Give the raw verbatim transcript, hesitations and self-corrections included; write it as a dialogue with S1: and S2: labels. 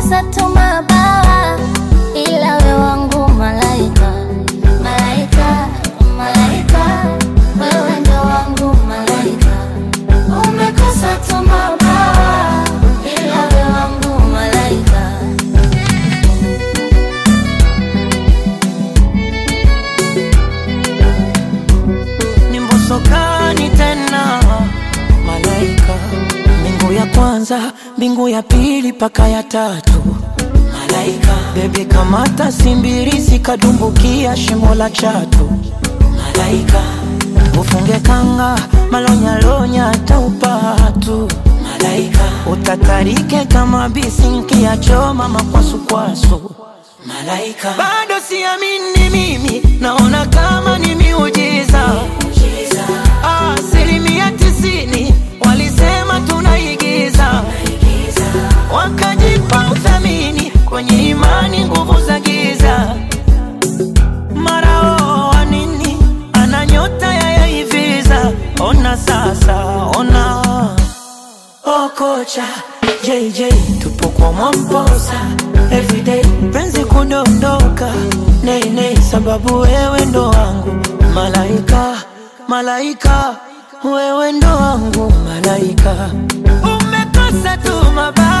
S1: umekosa tu mabawa, ila we wangu malaika. Malaika, malaika, wewe ndo wangu malaika. Umekosa tu mabawa, ila we wangu malaika.
S2: Nimbosokani tena malaika. Mbingu ya kwanza, mbingu ya pili paka ya tatu malaika. Baby kamata simbirisi kadumbukia shimo la chatu malaika. Ufunge kanga malonya lonya taupatu malaika. Utatarike kama bisinki ya choma makwasu kwasu malaika. Bado siamini mimi, naona kama ni miujiza. Asilimia tisini walisema tunaigiza, wakajipa uthamini kwenye imani nguvu za giza. Mara oa nini, ana nyota ya yaiviza. Ona sasa, ona oh kocha J J tupo kwa Mwamposa everyday, penzi kudondoka nei nei, sababu wewe ndo wangu malaika. Malaika, wewe ndo wangu malaika. Umekosa tu mabaya.